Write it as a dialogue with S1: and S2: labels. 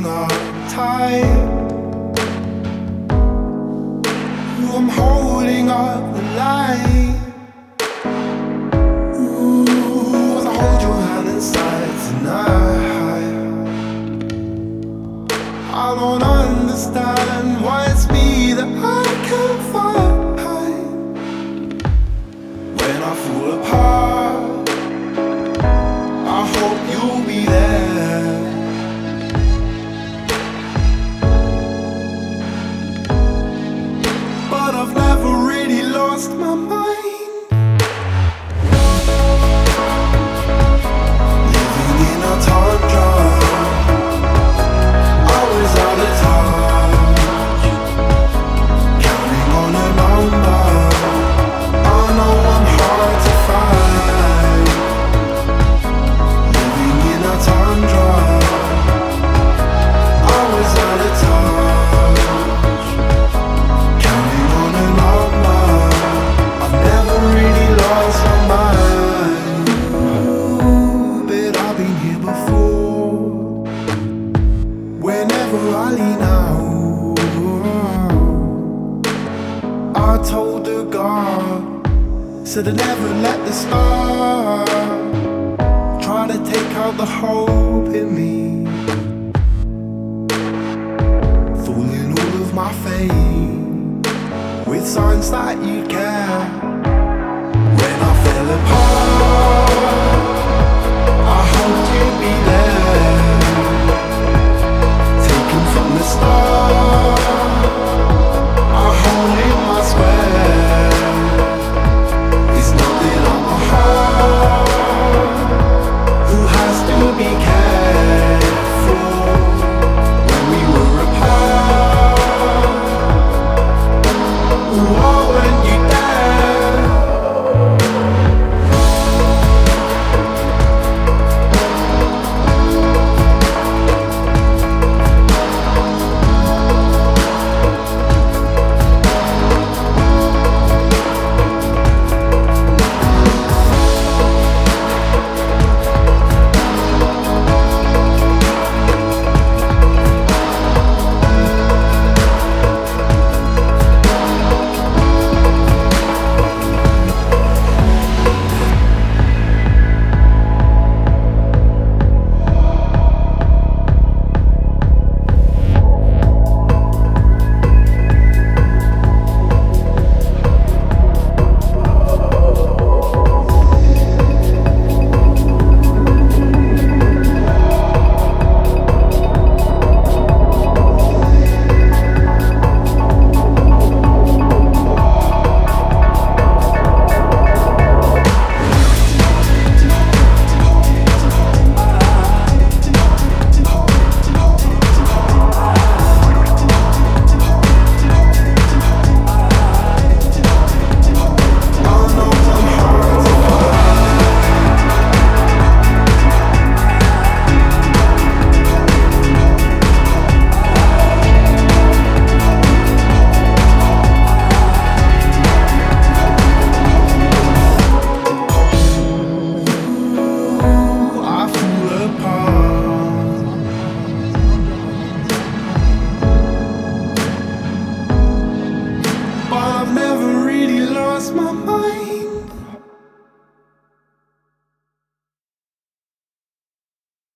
S1: holding on tight. Ooh, I'm holding up the line. Ooh, as I hold your hand inside tonight. I don't understand why it's me that I can't find. When I fall apart, I hope you'll be there. But I've never really lost my mind. Living in a tundra, always out of touch, counting on a number. I know I'm hard to find. Living in a tundra, always out of touch, counting on a number. I've never really lost my mind. Ooh, but I've been here before. Whenever I lean out, I told the God, said I never let the start try to take out the hope in me. Fooling all of my faith with signs that you care. When I fell apart, I hoped you'd be there, taken from the start.